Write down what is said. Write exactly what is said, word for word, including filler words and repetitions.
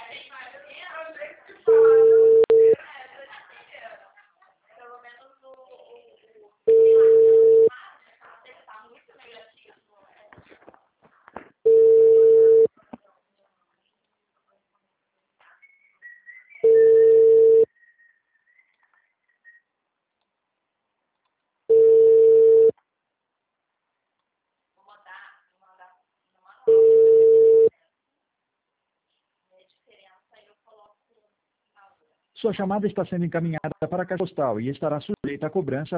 Sua chamada está sendo encaminhada para a caixa postal e estará sujeita a cobrança